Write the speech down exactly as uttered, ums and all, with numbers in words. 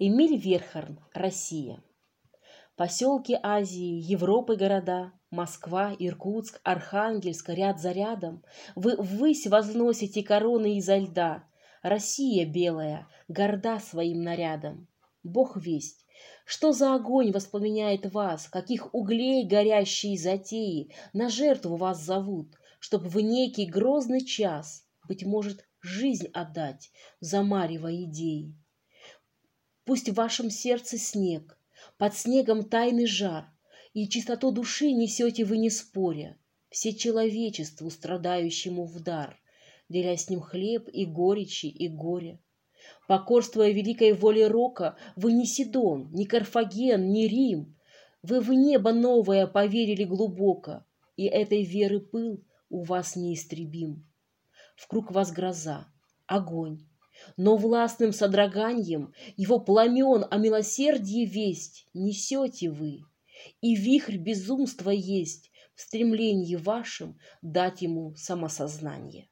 Эмиль Верхарн, Россия. Поселки Азии, Европы города, Москва, Иркутск, Архангельск, ряд за рядом. Вы ввысь возносите короны изо льда. Россия белая, горда своим нарядом. Бог весть, что за огонь воспламеняет вас, каких углей горящие затеи на жертву вас зовут, чтоб в некий грозный час, быть может, жизнь отдать за марево идеи. Пусть в вашем сердце снег, под снегом тайный жар, и чистоту души несете вы не споря, все человечеству, страдающему в дар, деля с ним хлеб и горечи, и горе. Покорствуя великой воле рока, вы не Сидон, ни Карфаген, ни Рим, вы в небо новое поверили глубоко, и этой веры пыл у вас неистребим. Вкруг вас гроза, огонь, но властным содроганьем его пламен о милосердии весть несете вы, и вихрь безумства есть в стремлении вашем дать ему самосознание.